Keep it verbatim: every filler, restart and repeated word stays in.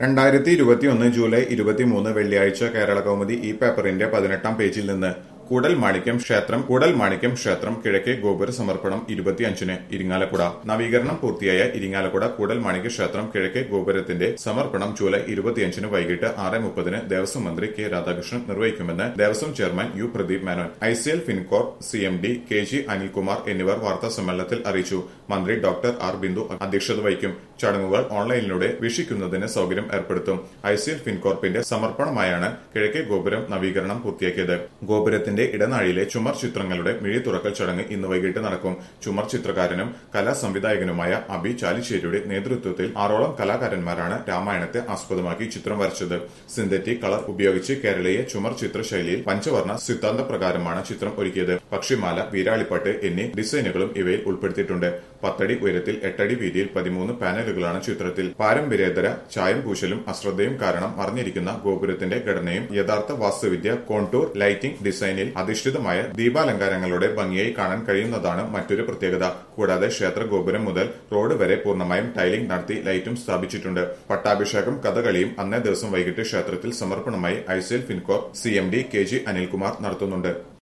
രണ്ടായിരത്തി ഇരുപത്തിയൊന്ന് ജൂലൈ ഇരുപത്തിമൂന്ന് വെള്ളിയാഴ്ച കേരള കൗമുദി ഈ പേപ്പറിന്റെ പതിനെട്ടാം പേജിൽ നിന്ന് കൂടൽ മാണിക്യം ക്ഷേത്രം കൂടൽ മാണിക്യം ക്ഷേത്രം കിഴക്കേ ഗോപുര സമർപ്പണം ഇരുപത്തിയഞ്ചിന് ഇരിങ്ങാലക്കുട നവീകരണം പൂർത്തിയായ ഇരിങ്ങാലക്കുട കൂടൽ മാണിക്യ ക്ഷേത്രം കിഴക്കേ ഗോപുരത്തിന്റെ സമർപ്പണം ജൂലൈ ഇരുപത്തിയഞ്ചിന് വൈകിട്ട് ആറ് മുപ്പതിന് ദേവസ്വം മന്ത്രി കെ രാധാകൃഷ്ണൻ നിർവഹിക്കുമെന്ന് Devaswom chairman U Pradeep Menon I C L Fincorp C M D K G Anilkumar എന്നിവർ വാർത്താ സമ്മേളനത്തിൽ അറിയിച്ചു. മന്ത്രി ഡോക്ടർ ആർ ബിന്ദു അധ്യക്ഷത വഹിക്കും. ചടങ്ങുകൾ ഓൺലൈനിലൂടെ വീക്ഷിക്കുന്നതിന് സൗകര്യം ഏർപ്പെടുത്തും. ഐ സി എൽ ഫിൻകോർപ്പിന്റെ സമർപ്പണമായാണ് കിഴക്കേ ഗോപുരം നവീകരണം പൂർത്തിയാക്കിയത്. ഗോപുരത്തിന്റെ ഇടനാഴിയിലെ ചുമർ ചിത്രങ്ങളുടെ മിഴി തുറക്കൽ ചടങ്ങ് ഇന്ന് വൈകിട്ട് നടക്കും. ചുമർ ചിത്രകാരനും കലാ സംവിധായകനുമായ അബി ചാലിശ്ശേരിയുടെ നേതൃത്വത്തിൽ ആറോളം കലാകാരന്മാരാണ് രാമായണത്തെ ആസ്പദമാക്കി ചിത്രം വരച്ചത്. സിന്തറ്റിക് കളർ ഉപയോഗിച്ച് കേരളീയ ചുമർ ചിത്രശൈലിയിൽ പഞ്ചവർണ്ണ സിദ്ധാന്ത പ്രകാരമാണ് ചിത്രം ഒരുക്കിയത്. പക്ഷിമാല, വീരാളിപ്പാട്ട് എന്നീ ഡിസൈനുകളും ഇവയിൽ ഉൾപ്പെടുത്തിയിട്ടുണ്ട്. പത്തടി ഉയരത്തിൽ എട്ടടി വീതിയിൽ പതിമൂന്ന് പാനലുകളാണ് ചിത്രത്തിൽ. പാരമ്പര്യേതര ചായം പൂശലും അശ്രദ്ധയും കാരണം മറിഞ്ഞിരിക്കുന്ന ഗോപുരത്തിന്റെ ഘടനയും യഥാർത്ഥ വാസ്തുവിദ്യ കോണ്ടൂർ ലൈറ്റിംഗ് ഡിസൈനിൽ അധിഷ്ഠിതമായ ദീപാലങ്കാരങ്ങളുടെ ഭംഗിയായി കാണാൻ കഴിയുന്നതാണ് മറ്റൊരു പ്രത്യേകത. കൂടാതെ ക്ഷേത്ര ഗോപുരം മുതൽ റോഡ് വരെ പൂർണ്ണമായും ടൈലിംഗ് നടത്തി ലൈറ്റും സ്ഥാപിച്ചിട്ടുണ്ട്. പട്ടാഭിഷേകം കഥകളിയും അന്നേ ദിവസം വൈകിട്ട് ക്ഷേത്രത്തിൽ സമർപ്പണമായി I C L Fincorp C M D K G Anilkumar നടത്തുന്നുണ്ട്.